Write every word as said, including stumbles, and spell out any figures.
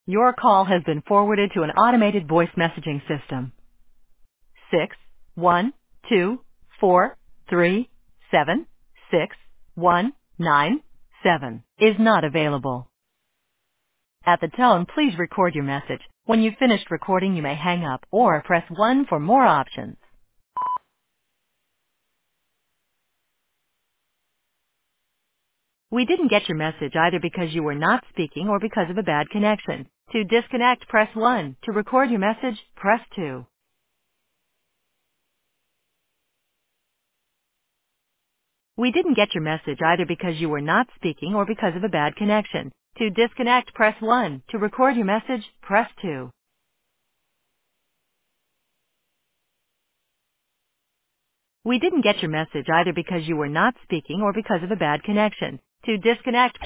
Your call has been forwarded to an automated voice messaging system. Six one two four three seven six one nine seven is not available. At the tone, please record your message. When you've finished recording, you may hang up or press one for more options. We didn't get your message either because you were not speaking or because of a bad connection. To disconnect, press one. To record your message, press two. We didn't get your message either because you were not speaking or because of a bad connection. To disconnect, press one. To record your message, press two. We didn't get your message either because you were not speaking or because of a bad connection. To disconnect,